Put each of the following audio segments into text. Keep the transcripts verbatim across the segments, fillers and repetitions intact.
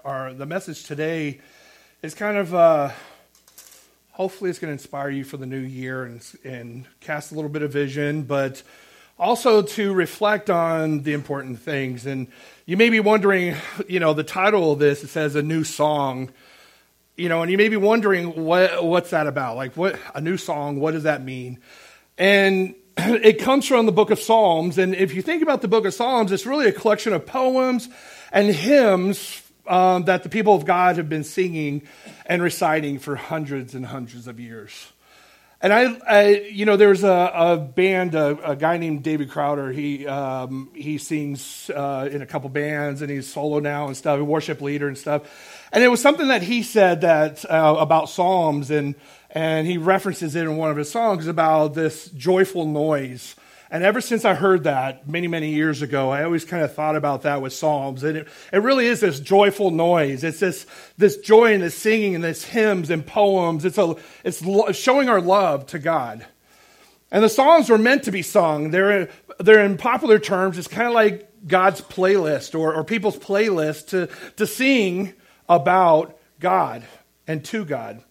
our the message today is kind of, uh, hopefully it's going to inspire you for the new year and, and cast a little bit of vision, but also to reflect on the important things. And you may be wondering, you know, the title of this, it says a new song, you know, and you may be wondering what what's that about? Like, what a new song, what does that mean? And it comes from the book of Psalms. And if you think about the book of Psalms, it's really a collection of poems and hymns um, that the people of God have been singing and reciting for hundreds and hundreds of years. And I, I you know, there's a, a band, a, a guy named David Crowder. He um, he sings uh, in a couple bands, and he's solo now and stuff, a worship leader and stuff. And it was something that he said that uh, about Psalms, and and he references it in one of his songs about this joyful noise. And ever since I heard that many, many years ago, I always kind of thought about that with Psalms. And it, it really is this joyful noise. It's this this joy and this singing and this hymns and poems. It's a it's lo- showing our love to God. And the Psalms were meant to be sung. They're they're in popular terms. It's kind of like God's playlist or, or people's playlist to, to sing about God and to God.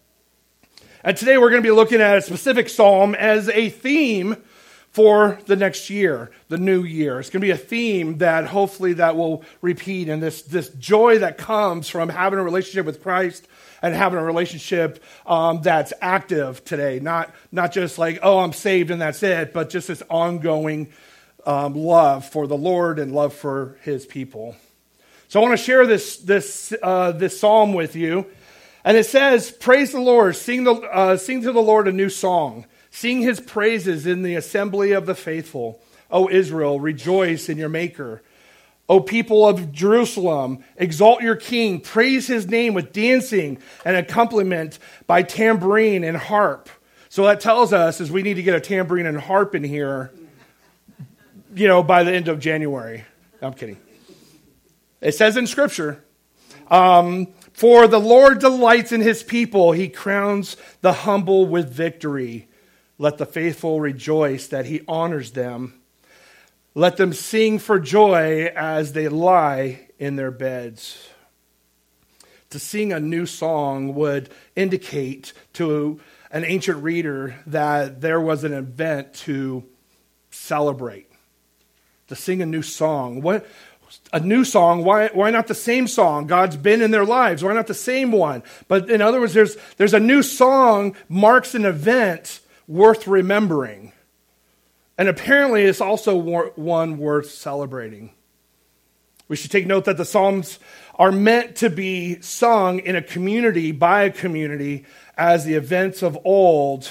And today we're going to be looking at a specific psalm as a theme for the next year, the new year. It's going to be a theme that hopefully that will repeat, and this, this joy that comes from having a relationship with Christ and having a relationship um, that's active today. Not, not just like, oh, I'm saved and that's it, but just this ongoing um, love for the Lord and love for his people. So I want to share this, this, uh, this psalm with you. And it says, praise the Lord, sing, the, uh, sing to the Lord a new song. Sing his praises in the assembly of the faithful. O Israel, rejoice in your Maker. O people of Jerusalem, exalt your King. Praise his name with dancing and accompaniment by tambourine and harp. So that tells us is we need to get a tambourine and harp in here, you know, by the end of January. No, I'm kidding. It says in Scripture, um, for the Lord delights in his people. He crowns the humble with victory. Let the faithful rejoice that he honors them. Let them sing for joy as they lie in their beds. To sing a new song would indicate to an ancient reader that there was an event to celebrate. To sing a new song. What? A new song, why why not the same song? God's been in their lives. Why not the same one? But in other words, there's there's a new song marks an event worth remembering. And apparently it's also one worth celebrating. We should take note that the Psalms are meant to be sung in a community, by a community, as the events of old.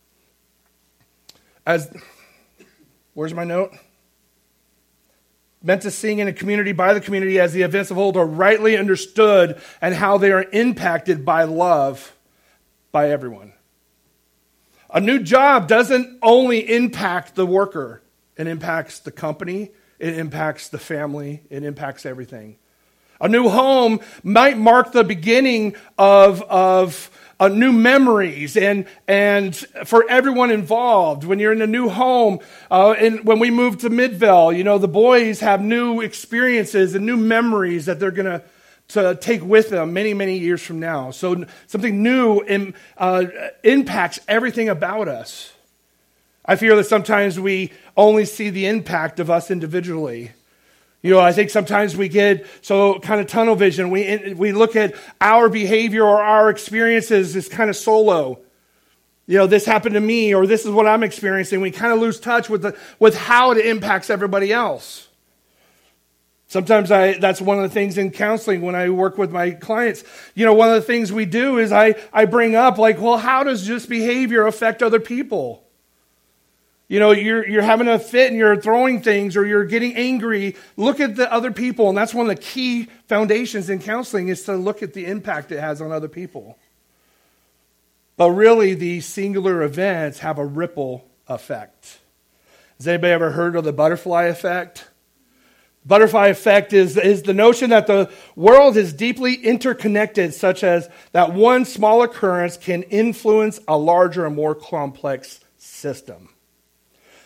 As, where's my note? Meant to sing in a community, by the community, as the events of old are rightly understood and how they are impacted by love by everyone. A new job doesn't only impact the worker. It impacts the company. It impacts the family. It impacts everything. A new home might mark the beginning of, of uh, new memories and, and for everyone involved. When you're in a new home, uh, and when we moved to Midvale, you know, the boys have new experiences and new memories that they're going to to take with them many, many years from now. So something new in, uh, impacts everything about us. I fear that sometimes we only see the impact of us individually. You know, I think sometimes we get so kind of tunnel vision. We we look at our behavior or our experiences as kind of solo. You know, this happened to me, or this is what I'm experiencing. We kind of lose touch with the with how it impacts everybody else. Sometimes I that's one of the things in counseling when I work with my clients. You know, one of the things we do is I, I bring up like, well, how does this behavior affect other people? You know, you're you're having a fit and you're throwing things or you're getting angry. Look at the other people. And that's one of the key foundations in counseling is to look at the impact it has on other people. But really, these singular events have a ripple effect. Has anybody ever heard of the butterfly effect? Butterfly effect is, is the notion that the world is deeply interconnected, such as that one small occurrence can influence a larger and more complex system.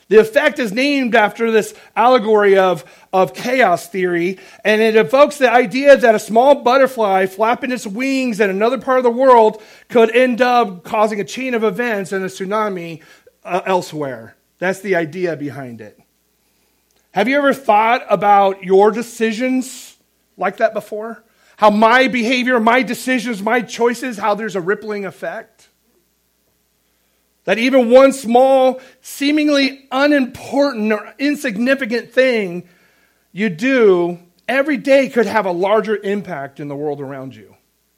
The effect is named after this allegory of, of chaos theory, and it evokes the idea that a small butterfly flapping its wings in another part of the world could end up causing a chain of events and a tsunami uh, elsewhere. That's the idea behind it. Have you ever thought about your decisions like that before? How my behavior, my decisions, my choices, how there's a rippling effect? That even one small, seemingly unimportant or insignificant thing you do every day could have a larger impact in the world around you.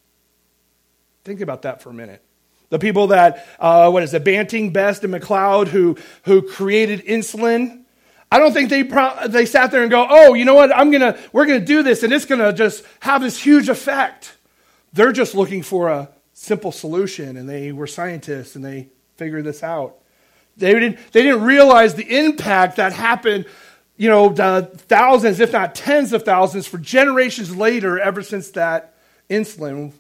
Think about that for a minute. The people that, uh, what is it, Banting, Best, and McLeod, who, who created insulin, I don't think they pro- they sat there and go, oh, you know what, I'm gonna we're gonna do this, and it's gonna just have this huge effect. They're just looking for a simple solution, and they were scientists, and they figure this out. They didn't, they didn't realize the impact that happened, you know, the thousands, if not tens of thousands, for generations later, ever since that insulin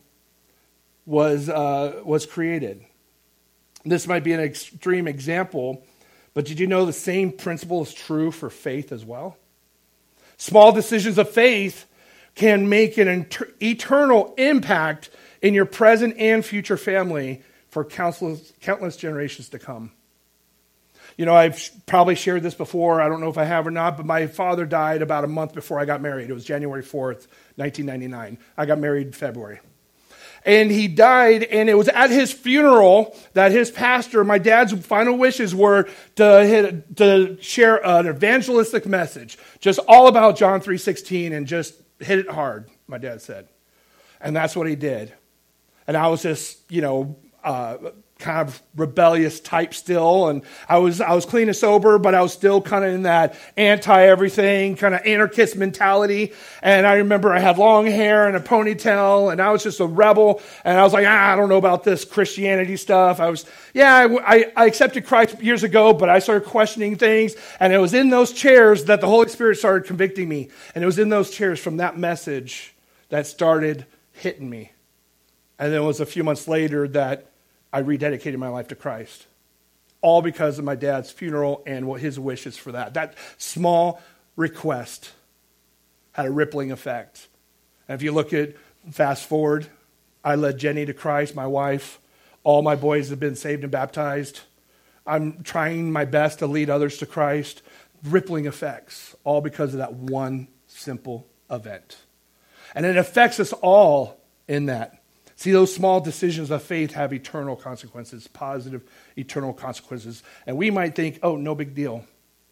was, uh, was created. This might be an extreme example, but did you know the same principle is true for faith as well? Small decisions of faith can make an inter- eternal impact in your present and future family for countless, countless generations to come. You know, I've probably shared this before. I don't know if I have or not, but my father died about a month before I got married. It was January fourth, nineteen ninety-nine. I got married in February. And he died, and it was at his funeral that his pastor, my dad's final wishes were to, hit, to share an evangelistic message, just all about John three sixteen, and just hit it hard, my dad said. And that's what he did. And I was just, you know, uh, kind of rebellious type still, and I was I was clean and sober, but I was still kind of in that anti-everything, kind of anarchist mentality. And I remember I had long hair and a ponytail, and I was just a rebel. And I was like, ah, I don't know about this Christianity stuff. I was, yeah, I, I accepted Christ years ago, but I started questioning things. And it was in those chairs that the Holy Spirit started convicting me. And it was in those chairs from that message that started hitting me. And then it was a few months later that I rededicated my life to Christ, all because of my dad's funeral and what his wishes for that. That small request had a rippling effect. And if you look at, fast forward, I led Jenny to Christ, my wife. All my boys have been saved and baptized. I'm trying my best to lead others to Christ. Rippling effects, all because of that one simple event. And it affects us all in that. See, those small decisions of faith have eternal consequences, positive eternal consequences. And we might think, oh, no big deal.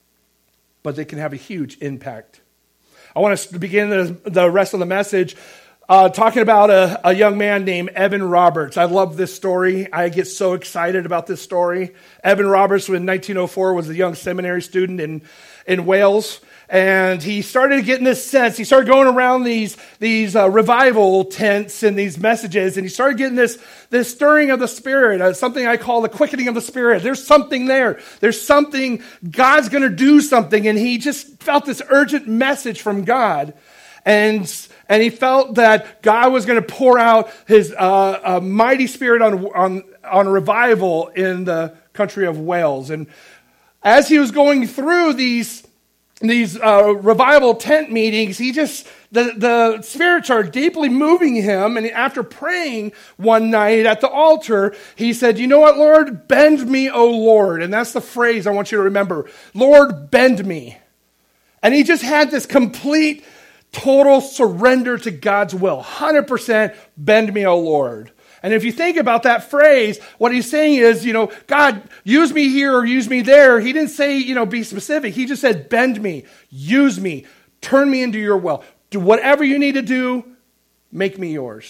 But they can have a huge impact. I want to begin the, the rest of the message uh, talking about a, a young man named Evan Roberts. I love this story. I get so excited about this story. Evan Roberts, in nineteen oh four, was a young seminary student in, in Wales. And he started getting this sense. He started going around these, these uh, revival tents and these messages, and he started getting this, this stirring of the Spirit, uh, something I call the quickening of the Spirit. There's something there. There's something, God's going to do something, and he just felt this urgent message from God. And, and he felt that God was going to pour out his uh, uh, mighty Spirit on, on, on revival in the country of Wales. And as he was going through these These uh, revival tent meetings, he just, the, the Spirit started deeply moving him. And after praying one night at the altar, he said, you know what, Lord? Bend me, O Lord. And that's the phrase I want you to remember. Lord, bend me. And he just had this complete, total surrender to God's will. one hundred percent bend me, O Lord. And if you think about that phrase, what he's saying is, you know, God, use me here or use me there. He didn't say, you know, be specific. He just said, bend me, use me, turn me into your will. Do whatever you need to do, make me yours.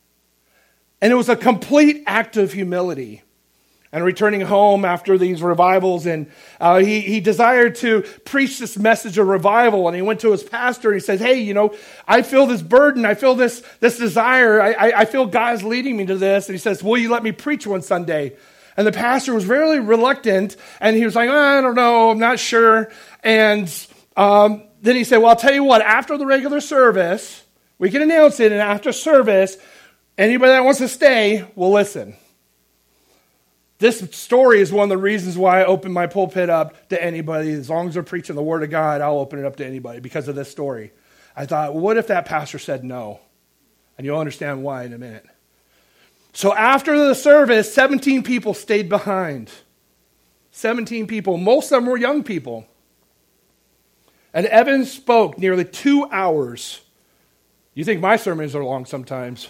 And it was a complete act of humility. And returning home after these revivals, and uh, he, he desired to preach this message of revival. And he went to his pastor and he says, hey, you know, I feel this burden. I feel this, this desire. I, I, I feel God's leading me to this. And he says, will you let me preach one Sunday? And the pastor was very reluctant. And he was like, oh, I don't know. I'm not sure. And um, then he said, well, I'll tell you what, after the regular service, we can announce it. And after service, anybody that wants to stay will listen. This story is one of the reasons why I open my pulpit up to anybody. As long as they're preaching the Word of God, I'll open it up to anybody because of this story. I thought, what if that pastor said no? And you'll understand why in a minute. So after the service, seventeen people stayed behind. seventeen people. Most of them were young people. And Evan spoke nearly two hours. You think my sermons are long sometimes.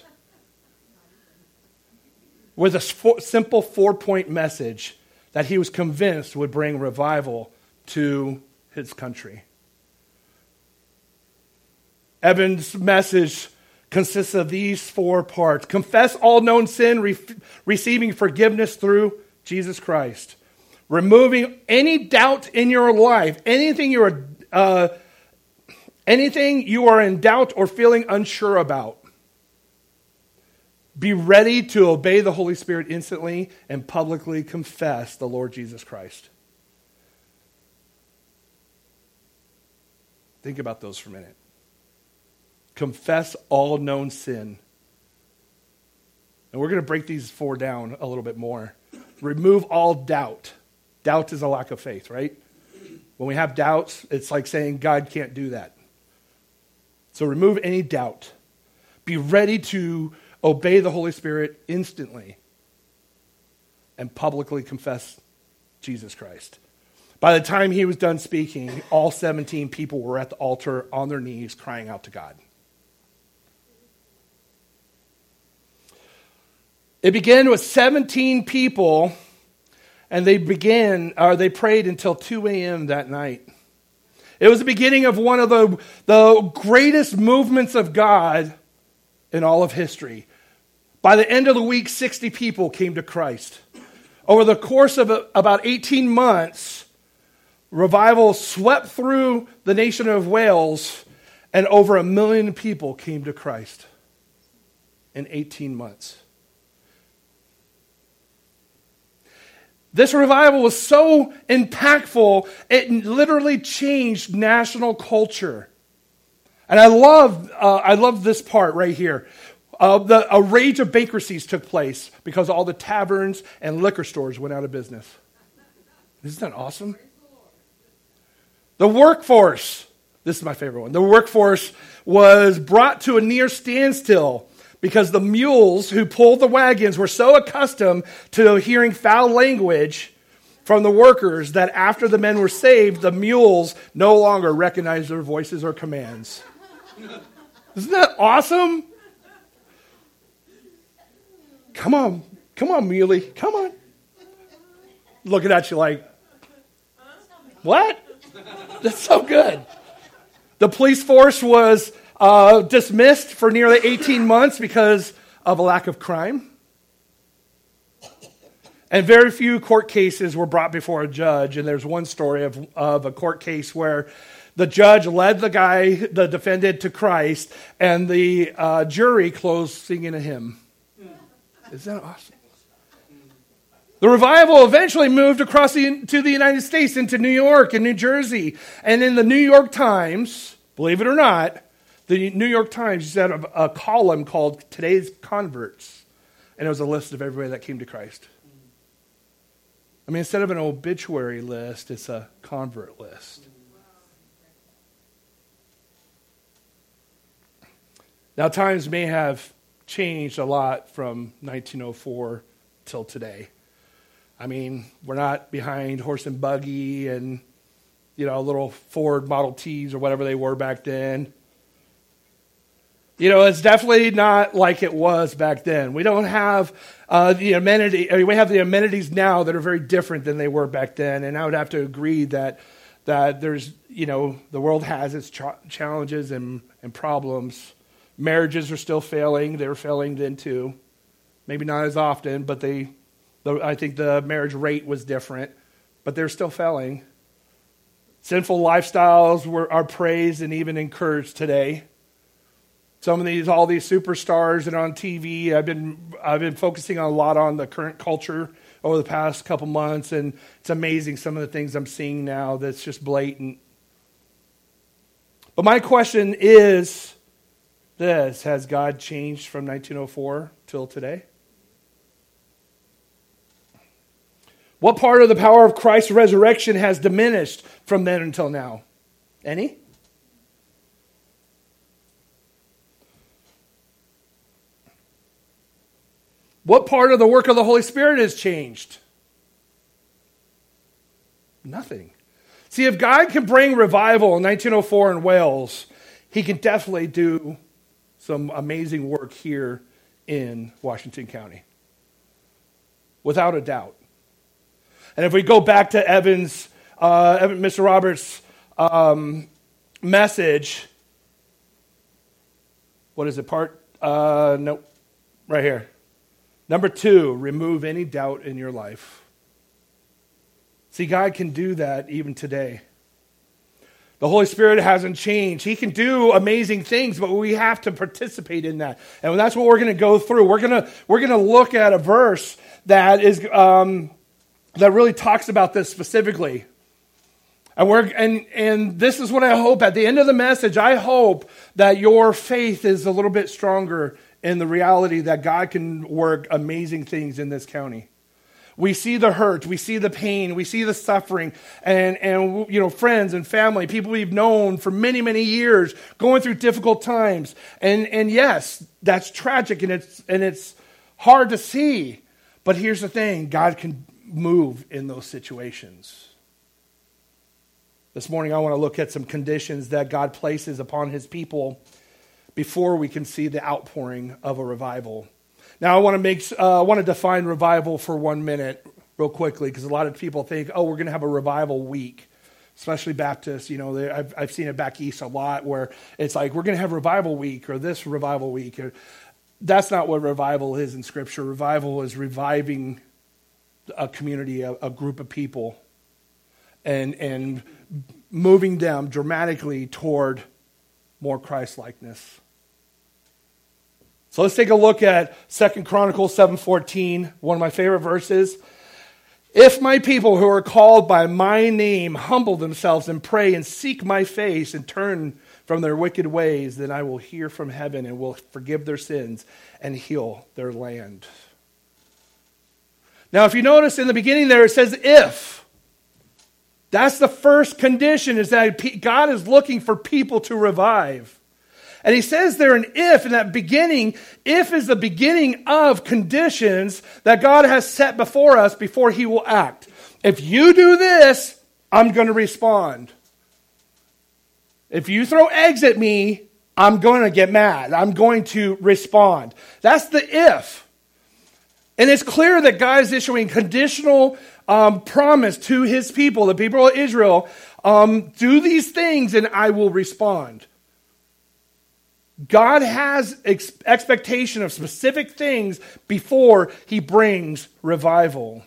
With a simple four-point message that he was convinced would bring revival to his country. Evan's message consists of these four parts. Confess all known sin, re- receiving forgiveness through Jesus Christ. Removing any doubt in your life, anything you are, uh, anything you are in doubt or feeling unsure about. Be ready to obey the Holy Spirit instantly and publicly confess the Lord Jesus Christ. Think about those for a minute. Confess all known sin. And we're going to break these four down a little bit more. Remove all doubt. Doubt is a lack of faith, right? When we have doubts, it's like saying God can't do that. So remove any doubt. Be ready to obey the Holy Spirit instantly and publicly confess Jesus Christ. By the time he was done speaking, all seventeen people were at the altar on their knees crying out to God. It began with seventeen people, and they began, or they prayed until two a.m. that night. It was the beginning of one of the, the greatest movements of God in all of history. By the end of the week, sixty people came to Christ. Over the course of a, about eighteen months, revival swept through the nation of Wales, and over a million people came to Christ in eighteen months. This revival was so impactful, it literally changed national culture. And I love, uh, I love this part right here. Uh, the, a rage of bankruptcies took place because all the taverns and liquor stores went out of business. Isn't that awesome? The workforce, this is my favorite one. The workforce was brought to a near standstill because the mules who pulled the wagons were so accustomed to hearing foul language from the workers that after the men were saved, the mules no longer recognized their voices or commands. Isn't that awesome? Come on, come on, muley, come on. Looking at you like, what? That's so good. The police force was uh, dismissed for nearly eighteen months because of a lack of crime. And very few court cases were brought before a judge. And there's one story of, of a court case where the judge led the guy, the defendant, to Christ, and the uh, jury closed singing a hymn. Isn't that awesome? The revival eventually moved across the, to the United States, into New York and New Jersey. And in the New York Times, believe it or not, the New York Times had a, a column called Today's Converts. And it was a list of everybody that came to Christ. I mean, instead of an obituary list, it's a convert list. Now, times may have changed a lot from nineteen oh four till today. I mean, we're not behind horse and buggy and, you know, little Ford Model Ts or whatever they were back then. You know, it's definitely not like it was back then. We don't have uh, the amenity. I mean, we have the amenities now that are very different than they were back then. And I would have to agree that that there's, you know, the world has its ch- challenges and, and problems. Marriages are still failing. They were failing then too. Maybe not as often, but they, the, I think the marriage rate was different, but they're still failing. Sinful lifestyles were, are praised and even encouraged today. Some of these, all these superstars that are on T V, I've been, I've been focusing a lot on the current culture over the past couple months, and it's amazing some of the things I'm seeing now that's just blatant. But my question is this: has God changed from nineteen oh four till today? What part of the power of Christ's resurrection has diminished from then until now? Any? What part of the work of the Holy Spirit has changed? Nothing. See, if God can bring revival in nineteen oh four in Wales, he can definitely do some amazing work here in Washington County. Without a doubt. And if we go back to Evan's, uh, Evan, Mister Roberts' um, message, what is it, part? Uh, no, right here. Number two, remove any doubt in your life. See, God can do that even today. The Holy Spirit hasn't changed. He can do amazing things, but we have to participate in that. And that's what we're going to go through. We're going to we're going to look at a verse that is um, that really talks about this specifically. And we're and and this is what I hope at the end of the message. I hope that your faith is a little bit stronger in the reality that God can work amazing things in this county. We see the hurt, we see the pain, we see the suffering, and, and you know, friends and family, people we've known for many, many years, going through difficult times. And and yes, that's tragic and it's and it's hard to see. But here's the thing, God can move in those situations. This morning I want to look at some conditions that God places upon his people before we can see the outpouring of a revival. Now, I want to make uh, I want to define revival for one minute real quickly, because a lot of people think, oh, we're going to have a revival week, especially Baptists. You know, they, I've, I've seen it back east a lot where it's like, we're going to have revival week or this revival week. That's not what revival is in Scripture. Revival is reviving a community, a, a group of people, and and moving them dramatically toward more Christ-likeness. So let's take a look at Second Chronicles seven fourteen, one of my favorite verses. If my people who are called by my name humble themselves and pray and seek my face and turn from their wicked ways, then I will hear from heaven and will forgive their sins and heal their land. Now, if you notice in the beginning there, it says if. That's the first condition, is that God is looking for people to revive. And he says there an if in that beginning. If is the beginning of conditions that God has set before us before he will act. If you do this, I'm going to respond. If you throw eggs at me, I'm going to get mad. I'm going to respond. That's the if. And it's clear that God is issuing conditional um, promise to his people, the people of Israel. Um, do these things and I will respond. God has ex- expectation of specific things before he brings revival.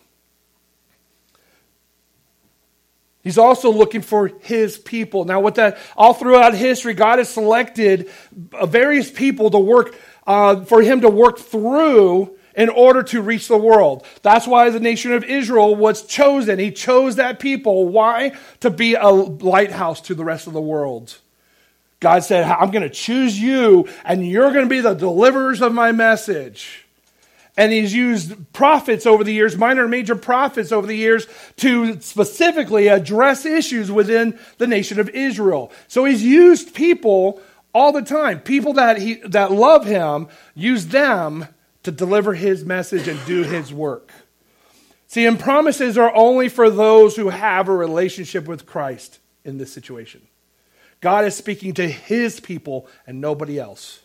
He's also looking for his people. Now, with that, all throughout history, God has selected various people to work, uh, for him to work through in order to reach the world. That's why the nation of Israel was chosen. He chose that people. Why? To be a lighthouse to the rest of the world. God said, I'm going to choose you, and you're going to be the deliverers of my message. And he's used prophets over the years, minor and major prophets over the years, to specifically address issues within the nation of Israel. So he's used people all the time. People that he that love him, use them to deliver his message and do his work. See, and promises are only for those who have a relationship with Christ in this situation. God is speaking to his people and nobody else.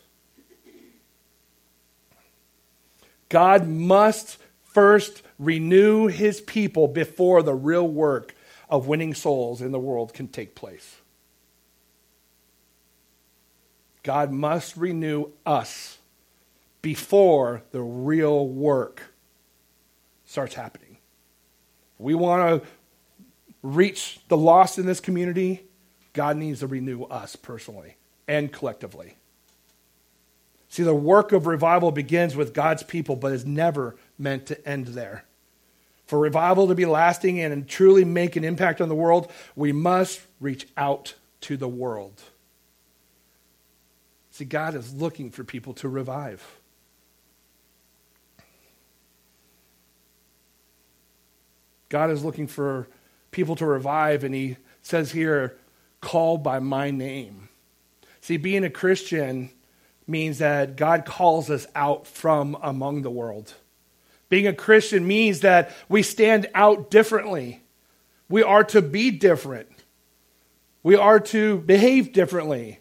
God must first renew his people before the real work of winning souls in the world can take place. God must renew us before the real work starts happening. We want to reach the lost in this community. God needs to renew us personally and collectively. See, the work of revival begins with God's people, but is never meant to end there. For revival to be lasting and truly make an impact on the world, we must reach out to the world. See, God is looking for people to revive. God is looking for people to revive, and he says here, called by my name. See, being a Christian means that God calls us out from among the world. Being a Christian means that we stand out differently. We are to be different. We are to behave differently.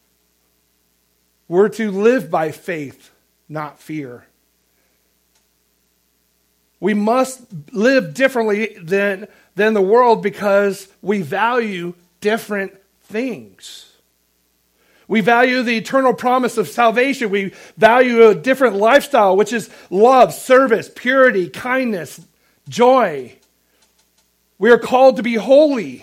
We're to live by faith, not fear. We must live differently than, than the world because we value different things. We value the eternal promise of salvation. We value a different lifestyle, which is love, service, purity, kindness, joy. We are called to be holy.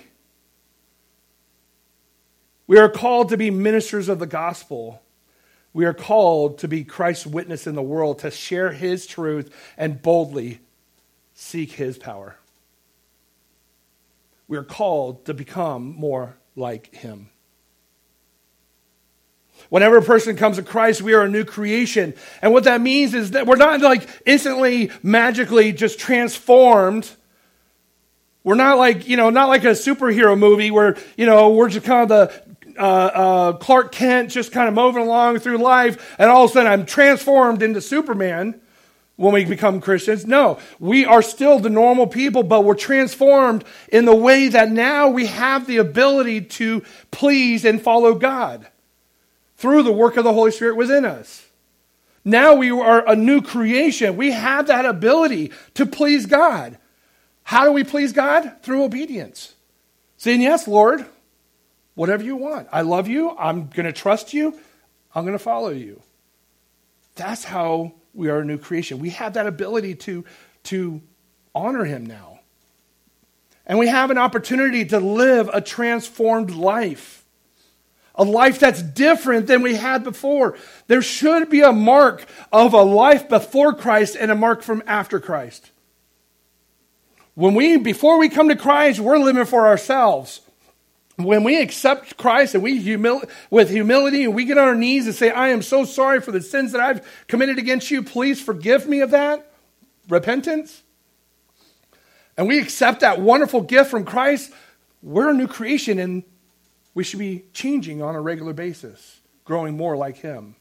We are called to be ministers of the gospel. We are called to be Christ's witness in the world, to share his truth and boldly seek his power. We are called to become more like him. Whenever a person comes to Christ, we are a new creation. And what that means is that we're not like instantly, magically just transformed. We're not like, you know, not like a superhero movie where, you know, we're just kind of the uh, uh, Clark Kent just kind of moving along through life, and all of a sudden I'm transformed into Superman when we become Christians. No, we are still the normal people, but we're transformed in the way that now we have the ability to please and follow God through the work of the Holy Spirit within us. Now we are a new creation. We have that ability to please God. How do we please God? Through obedience. Saying, yes, Lord, whatever you want. I love you. I'm going to trust you. I'm going to follow you. That's how we are a new creation. We have that ability to, to honor him now. And we have an opportunity to live a transformed life. A life that's different than we had before. There should be a mark of a life before Christ and a mark from after Christ. When we, before we come to Christ, we're living for ourselves. When we accept Christ and we humil- with humility and we get on our knees and say, I am so sorry for the sins that I've committed against you. Please forgive me of that. Repentance. And we accept that wonderful gift from Christ. We're a new creation, and we should be changing on a regular basis, growing more like him.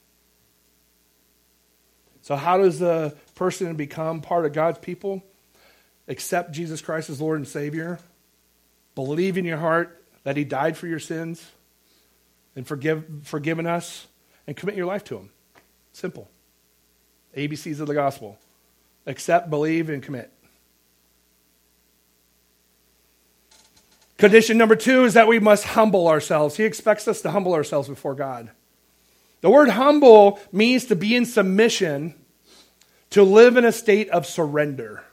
So how does a person become part of God's people? Accept Jesus Christ as Lord and Savior. Believe in your heart that he died for your sins and forgive, forgiven us, and commit your life to him. Simple. A B Cs of the gospel. Accept, believe, and commit. Condition number two is that we must humble ourselves. He expects us to humble ourselves before God. The word humble means to be in submission, to live in a state of surrender.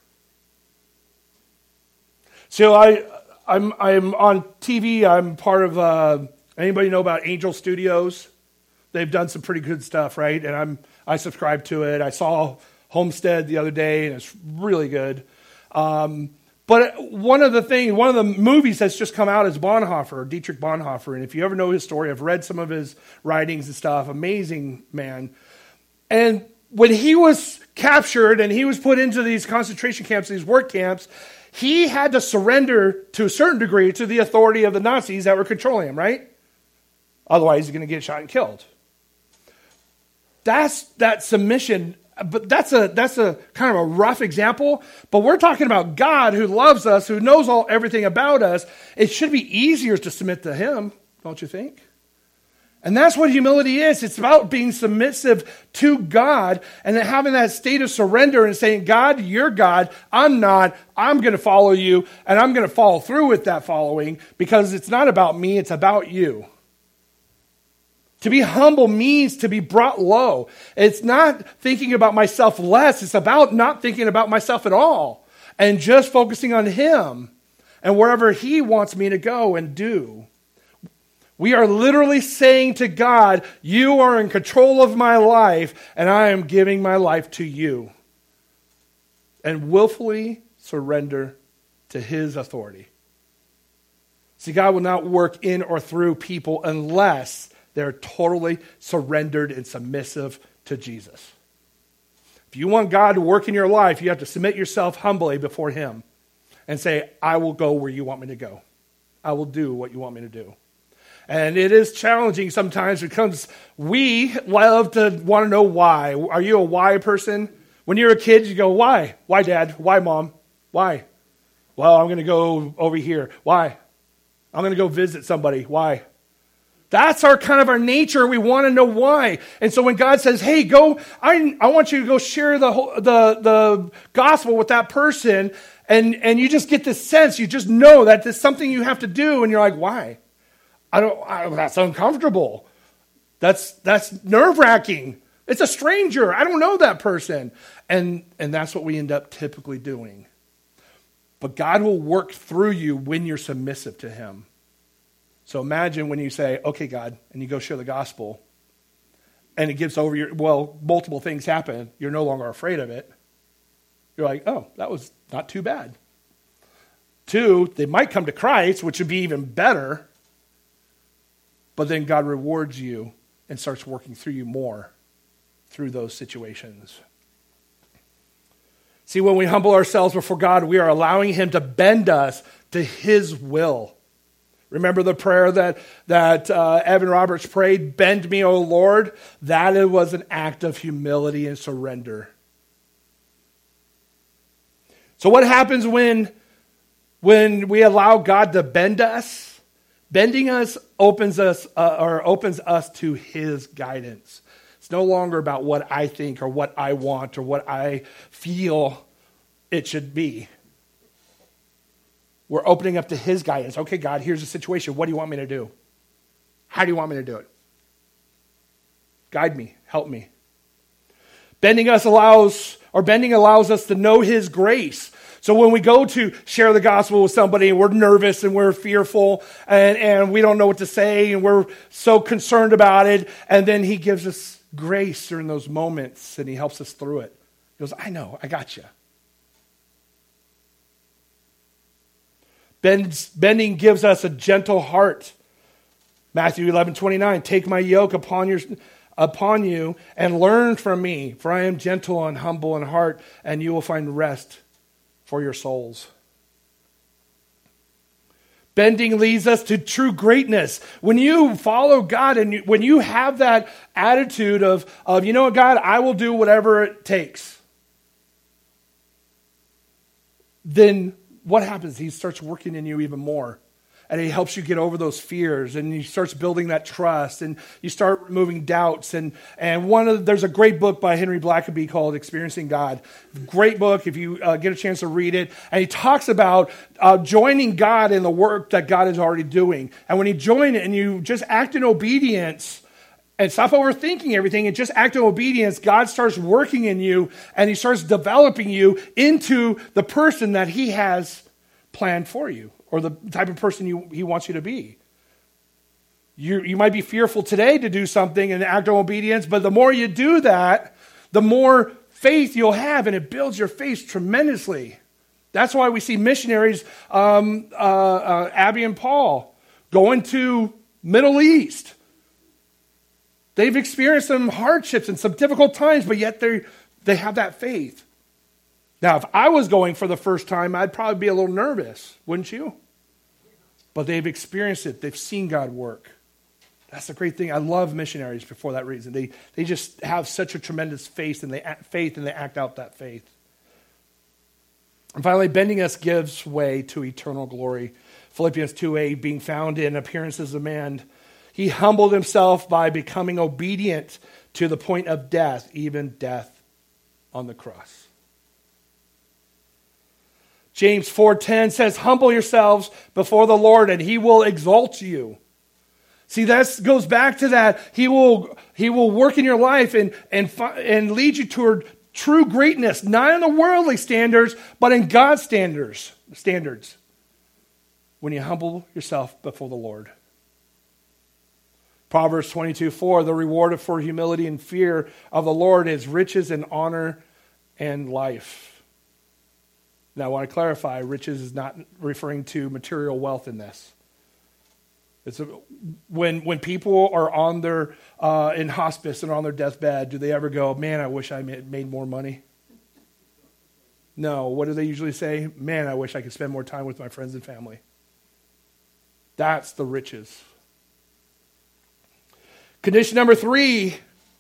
So I, I'm, I'm on T V. I'm part of, uh, anybody know about Angel Studios? They've done some pretty good stuff, right? And I'm, I subscribe to it. I saw Homestead the other day, and it's really good. Um, But one of the things, one of the movies that's just come out is Bonhoeffer, Dietrich Bonhoeffer. And if you ever know his story, I've read some of his writings and stuff. Amazing man. And when he was captured and he was put into these concentration camps, these work camps, he had to surrender to a certain degree to the authority of the Nazis that were controlling him, right? Otherwise, he's going to get shot and killed. That's that submission. But that's a that's a kind of a rough example. But we're talking about God who loves us, who knows all everything about us. It should be easier to submit to him, don't you think? And that's what humility is. It's about being submissive to God and then having that state of surrender and saying, God, you're God. I'm not. I'm going to follow you, and I'm going to follow through with that following because it's not about me. It's about you. To be humble means to be brought low. It's not thinking about myself less. It's about not thinking about myself at all and just focusing on him and wherever he wants me to go and do. We are literally saying to God, you are in control of my life, and I am giving my life to you. And willfully surrender to his authority. See, God will not work in or through people unless they're totally surrendered and submissive to Jesus. If you want God to work in your life, you have to submit yourself humbly before him. and say, I will go where you want me to go. I will do what you want me to do. And it is challenging sometimes because we love to want to know why. Are you a why person? When you're a kid, you go, why? Why, Dad? Why, Mom? Why? Well, I'm going to go over here. Why? I'm going to go visit somebody. Why? That's our kind of our nature. We want to know why. And so when God says, hey, go, I, I want you to go share the, the, the gospel with that person, and, and you just get this sense, you just know that there's something you have to do, and you're like, why? I don't, I, that's uncomfortable. That's, that's nerve-wracking. It's a stranger. I don't know that person. And, and that's what we end up typically doing. But God will work through you when you're submissive to him. So imagine when you say, okay, God, and you go share the gospel, and it gives over your, well, multiple things happen. You're no longer afraid of it. You're like, oh, that was not too bad. Two, they might come to Christ, which would be even better. But then God rewards you and starts working through you more through those situations. See, when we humble ourselves before God, we are allowing him to bend us to his will. Remember the prayer that, that uh, Evan Roberts prayed, bend me, O Lord? That it was an act of humility and surrender. So what happens when, when we allow God to bend us? Bending us opens us uh, or opens us to his guidance. It's no longer about what I think or what I want or what I feel it should be. We're opening up to his guidance. Okay, God, here's the situation. What do you want me to do? How do you want me to do it? Guide me. Help me. Bending us allows, or bending allows us to know his grace. So when we go to share the gospel with somebody and we're nervous and we're fearful and, and we don't know what to say and we're so concerned about it, and then he gives us grace during those moments and he helps us through it. He goes, I know, I got you. Bending gives us a gentle heart. Matthew eleven twenty-nine, take my yoke upon your upon you and learn from me, for I am gentle and humble in heart, and you will find rest for your souls. Bending leads us to true greatness. When you follow God and you, when you have that attitude of, of, you know what, God, I will do whatever it takes, then what happens? He starts working in you even more. And he helps you get over those fears, and he starts building that trust, and you start removing doubts. And, and one of the, there's a great book by Henry Blackaby called Experiencing God. Great book if you uh, get a chance to read it. And he talks about uh, joining God in the work that God is already doing. And when you join it and you just act in obedience and stop overthinking everything and just act in obedience, God starts working in you, and he starts developing you into the person that he has planned for you, or the type of person you, he wants you to be. You, you might be fearful today to do something and act in obedience, but the more you do that, the more faith you'll have, and it builds your faith tremendously. That's why we see missionaries, um, uh, uh, Abby and Paul, going to Middle East. They've experienced some hardships and some difficult times, but yet they they have that faith. Now, if I was going for the first time, I'd probably be a little nervous, wouldn't you? But they've experienced it. They've seen God work. That's the great thing. I love missionaries for that reason. They they just have such a tremendous faith, and they act, faith, and they act out that faith. And finally, bending us gives way to eternal glory. Philippians two eight, being found in appearance as a man, he humbled himself by becoming obedient to the point of death, even death on the cross. James four ten says, humble yourselves before the Lord, and he will exalt you. See, that goes back to that. He will, he will work in your life and, and, and lead you toward true greatness, not in the worldly standards, but in God's standards. standards. When you humble yourself before the Lord. Proverbs twenty-two four, the reward for humility and fear of the Lord is riches and honor and life. Now, I want to clarify, riches is not referring to material wealth in this. It's a, when when people are on their uh, in hospice and on their deathbed, do they ever go, man, I wish I made more money? No, what do they usually say? Man, I wish I could spend more time with my friends and family. That's the riches. Condition number three,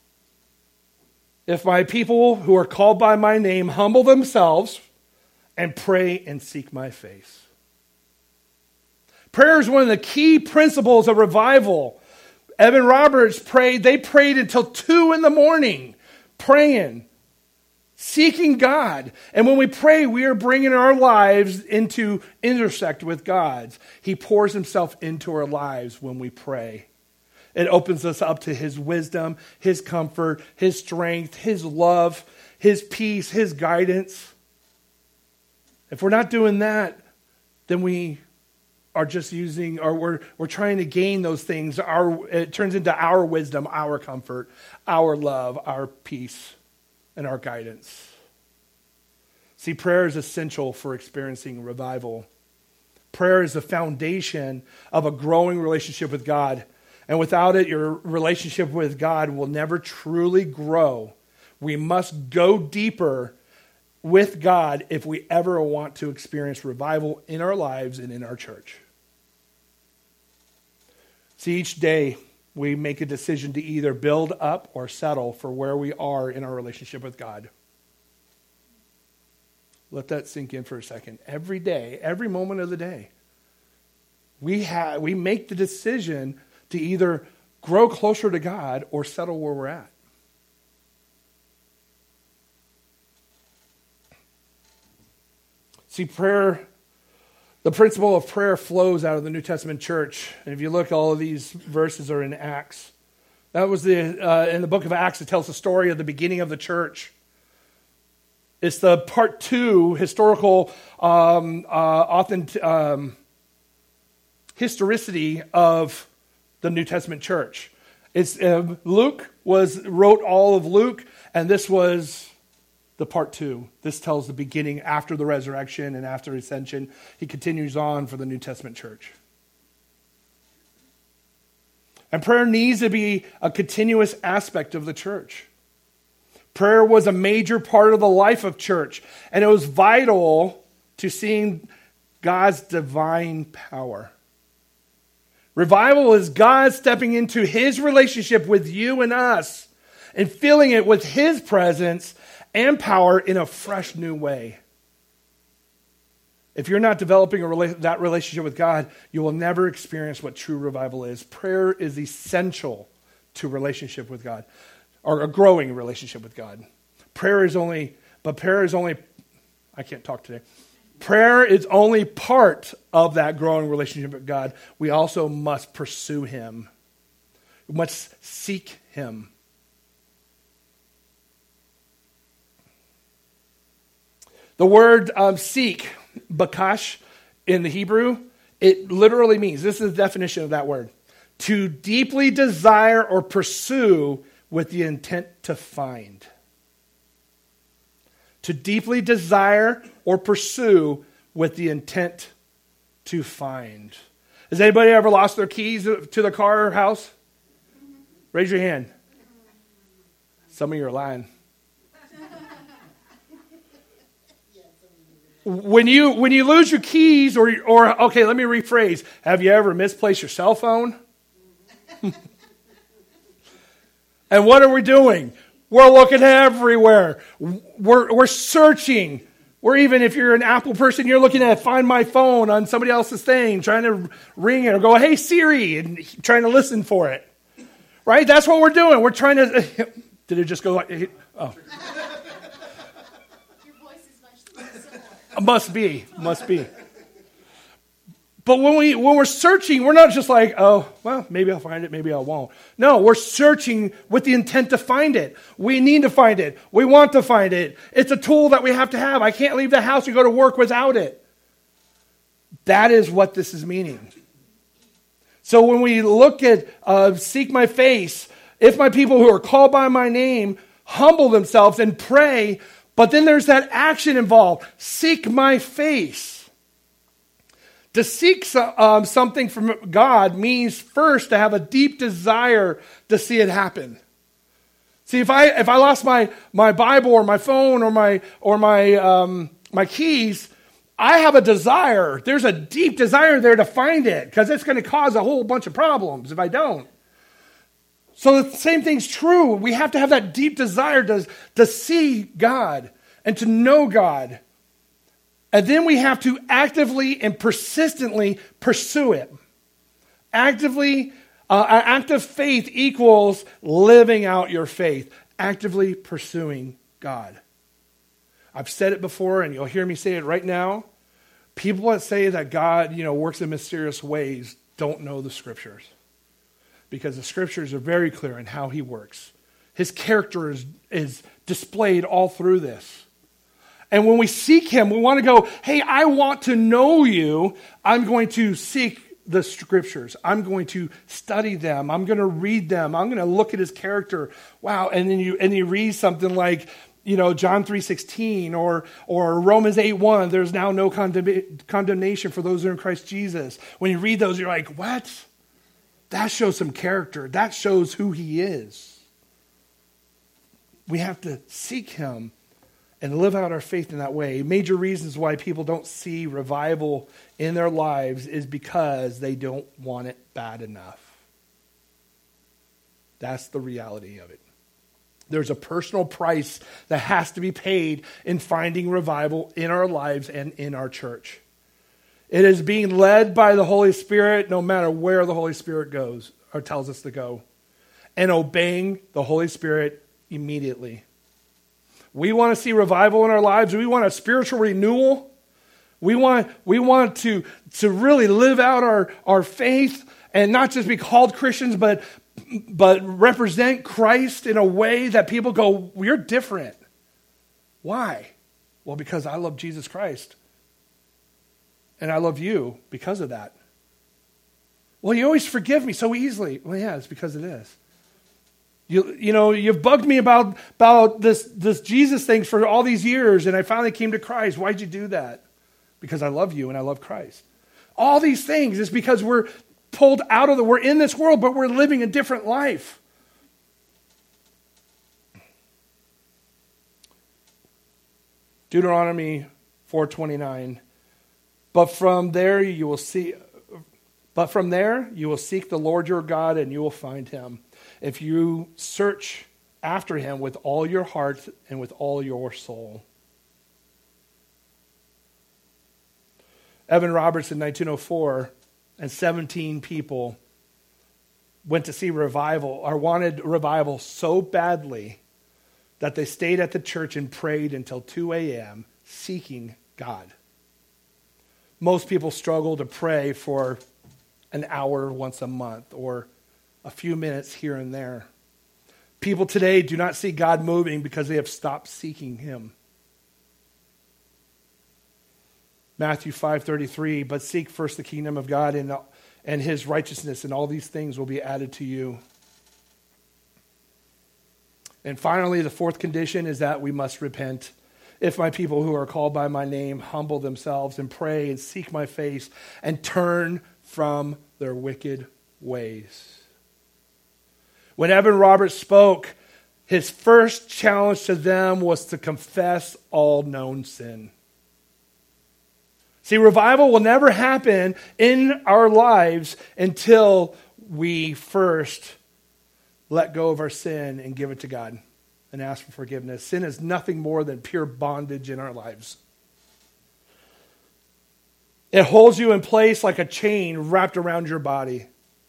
if my people who are called by my name humble themselves and pray and seek my face. Prayer is one of the key principles of revival. Evan Roberts prayed, they prayed until two in the morning, praying, seeking God. And when we pray, we are bringing our lives into intersect with God's. He pours himself into our lives when we pray. It opens us up to his wisdom, his comfort, his strength, his love, his peace, his guidance. If we're not doing that, then we are just using, or we're we're trying to gain those things. Our it turns into our wisdom, our comfort, our love, our peace, and our guidance. See, prayer is essential for experiencing revival. Prayer is the foundation of a growing relationship with God. And without it, your relationship with God will never truly grow. We must go deeper with God if we ever want to experience revival in our lives and in our church. See, each day we make a decision to either build up or settle for where we are in our relationship with God. Let that sink in for a second. Every day, every moment of the day, we have we make the decision to either grow closer to God or settle where we're at. See, prayer, the principle of prayer flows out of the New Testament church. And if you look, all of these verses are in Acts. That was the, uh, in the book of Acts, it tells the story of the beginning of the church. It's the part two historical um, uh, authentic, um, historicity of the New Testament church. It's uh, Luke was wrote all of Luke, and this was the part two. This tells the beginning after the resurrection and after ascension. He continues on for the New Testament church. And prayer needs to be a continuous aspect of the church. Prayer was a major part of the life of church, and it was vital to seeing God's divine power. Revival is God stepping into his relationship with you and us and filling it with his presence and power in a fresh new way. If you're not developing a rela- that relationship with God, you will never experience what true revival is. Prayer is essential to relationship with God, or a growing relationship with God. Prayer is only, but prayer is only, I can't talk today. Prayer is only part of that growing relationship with God. We also must pursue him. We must seek him. The word um, seek, bakash, in the Hebrew, it literally means, this is the definition of that word, to deeply desire or pursue with the intent to find. To deeply desire or pursue with the intent to find. Has anybody ever lost their keys to the car or house? Raise your hand. Some of you are lying. When you when you lose your keys, or or okay, let me rephrase. Have you ever misplaced your cell phone? And what are we doing? We're looking everywhere. We're we're searching. We're even, if you're an Apple person, you're looking at Find My Phone on somebody else's thing, trying to ring it or go, hey Siri, and trying to listen for it. Right? That's what we're doing. We're trying to. Did it just go like? Oh. Your voice is much similar. Must be, must be. But when we when we're searching, we're not just like, oh, well, maybe I'll find it, maybe I won't. No, we're searching with the intent to find it. We need to find it. We want to find it. It's a tool that we have to have. I can't leave the house and go to work without it. That is what this is meaning. So when we look at uh, seek my face, if my people who are called by my name humble themselves and pray, but then there's that action involved. Seek my face. To seek um, something from God means first to have a deep desire to see it happen. See, if I if I lost my my Bible or my phone or my or my um, my keys, I have a desire. There's a deep desire there to find it because it's going to cause a whole bunch of problems if I don't. So the same thing's true. We have to have that deep desire to, to see God and to know God. And then we have to actively and persistently pursue it. Actively, uh, active faith equals living out your faith. Actively pursuing God. I've said it before, and you'll hear me say it right now. People that say that God, you know, works in mysterious ways don't know the Scriptures. Because the Scriptures are very clear in how he works. His character is, is displayed all through this. And when we seek him, we want to go, hey, I want to know you. I'm going to seek the Scriptures. I'm going to study them. I'm going to read them. I'm going to look at his character. Wow. And then you and you read something like, you know, John three sixteen or or Romans eight one. There's now no condemn- condemnation for those who are in Christ Jesus. When you read those, you're like, what? That shows some character. That shows who he is. We have to seek him and live out our faith in that way. Major reasons why people don't see revival in their lives is because they don't want it bad enough. That's the reality of it. There's a personal price that has to be paid in finding revival in our lives and in our church. It is being led by the Holy Spirit no matter where the Holy Spirit goes or tells us to go. And obeying the Holy Spirit immediately. We want to see revival in our lives. We want a spiritual renewal. We want, we want to, to really live out our, our faith and not just be called Christians, but, but represent Christ in a way that people go, you're different. Why? Well, because I love Jesus Christ. And I love you because of that. Well, you always forgive me so easily. Well, yeah, it's because it is. You, you know, you've bugged me about, about this, this Jesus thing for all these years, and I finally came to Christ. Why'd you do that? Because I love you and I love Christ. All these things is because we're pulled out of the, we're in this world, but we're living a different life. Deuteronomy four twenty-nine. But from there you will see, but from there you will seek the Lord your God and you will find him. If you search after him with all your heart and with all your soul. Evan Roberts in nineteen oh four and seventeen people went to see revival or wanted revival so badly that they stayed at the church and prayed until two a.m. seeking God. Most people struggle to pray for an hour once a month or a few minutes here and there. People today do not see God moving because they have stopped seeking him. Matthew five thirty-three, but seek first the kingdom of God and, and his righteousness, and all these things will be added to you. And finally, the fourth condition is that we must repent. If my people who are called by my name humble themselves and pray and seek my face and turn from their wicked ways. When Evan Roberts spoke, his first challenge to them was to confess all known sin. See, revival will never happen in our lives until we first let go of our sin and give it to God and ask for forgiveness. Sin is nothing more than pure bondage in our lives. It holds you in place like a chain wrapped around your body.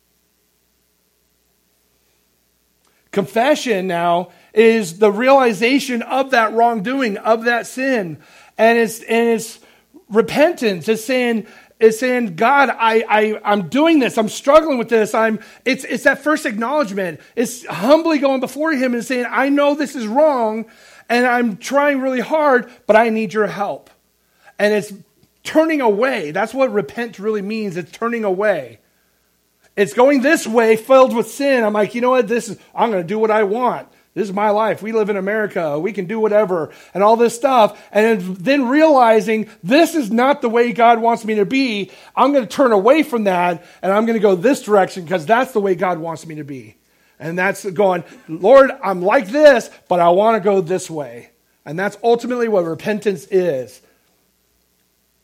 Confession now is the realization of that wrongdoing, of that sin. And it's, and it's repentance. It's saying, it's saying, God, I, I, I'm doing this. I'm struggling with this. I'm, it's, it's that first acknowledgement. It's humbly going before him and saying, I know this is wrong and I'm trying really hard, but I need your help. And it's turning away. That's what repent really means. It's turning away. It's going this way filled with sin. I'm like, you know what? This is, I'm going to do what I want. This is my life. We live in America. We can do whatever and all this stuff. And then realizing this is not the way God wants me to be. I'm going to turn away from that and I'm going to go this direction because that's the way God wants me to be. And that's going, Lord, I'm like this, but I want to go this way. And that's ultimately what repentance is.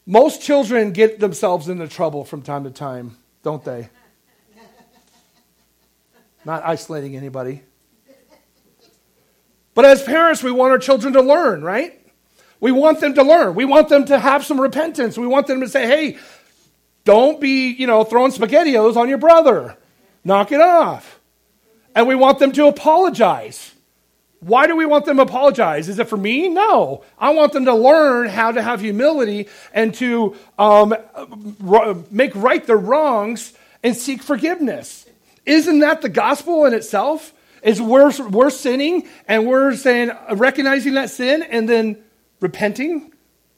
Most children get themselves into trouble from time to time, don't they? Not isolating anybody. But as parents, we want our children to learn, right? We want them to learn. We want them to have some repentance. We want them to say, hey, don't be, you know, throwing SpaghettiOs on your brother. Knock it off. And we want them to apologize. Why do we want them to apologize? Is it for me? No. I want them to learn how to have humility and to um, r- make right their wrongs and seek forgiveness. Isn't that the gospel in itself? Is we're, we're sinning and we're saying, recognizing that sin and then repenting?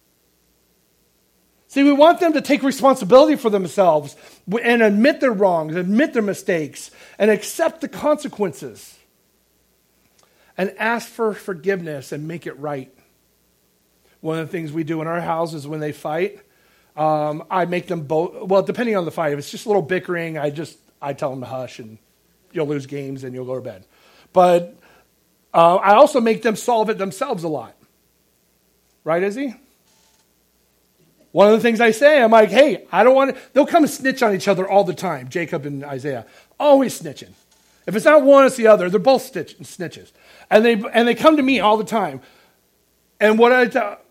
See, we want them to take responsibility for themselves and admit their wrongs, admit their mistakes, and accept the consequences. And ask for forgiveness and make it right. One of the things we do in our house is when they fight, um, I make them both, well, depending on the fight, if it's just a little bickering, I just, I tell them to hush and you'll lose games and you'll go to bed. But uh, I also make them solve it themselves a lot. Right, Izzy? One of the things I say, I'm like, hey, I don't want to, they'll come and snitch on each other all the time, Jacob and Isaiah. Always snitching. If it's not one, it's the other. They're both stitch, snitches. And they and they come to me all the time. And what I tell...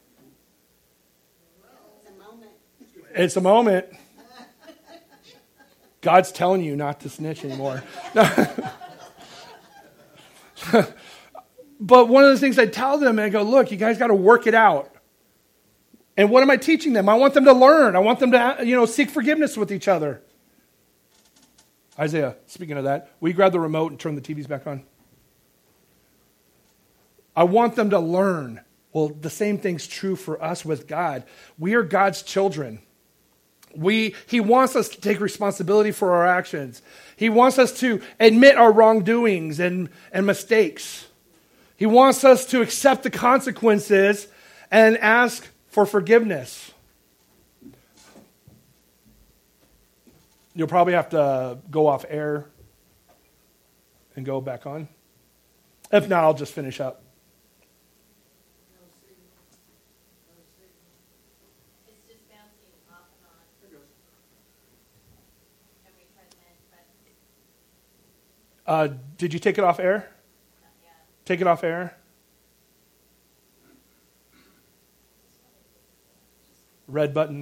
It's a moment. It's a moment. God's telling you not to snitch anymore. But one of the things I tell them, and I go, look, you guys got to work it out. And what am I teaching them? I want them to learn. I want them to, you know, seek forgiveness with each other. Isaiah, speaking of that, will you grab the remote and turn the T Vs back on? I want them to learn. Well, the same thing's true for us with God. We are God's children. We, he wants us to take responsibility for our actions. He wants us to admit our wrongdoings and, and mistakes. He wants us to accept the consequences and ask for forgiveness. You'll probably have to go off air and go back on. If not, I'll just finish up. It's just bouncing off and on. And we try to manage, but Uh, did you take it off air? not yet. Take it off air. Red button.